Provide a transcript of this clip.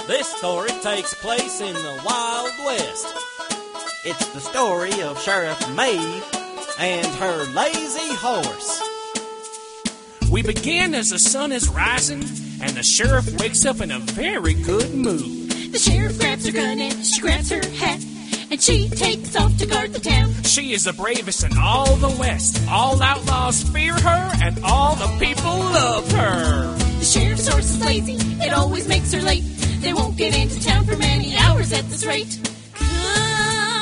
This story takes place in the Wild West. It's the story of Sheriff Maeve and her lazy horse. We begin as the sun is rising, and the sheriff wakes up in a very good mood. The sheriff grabs her gun and she grabs her hat, and she takes off to guard the town. She is the bravest in all the West. All outlaws fear her, and all the people love her. The sheriff's horse is lazy, it always makes her late. They won't get into town for many hours at this rate. Come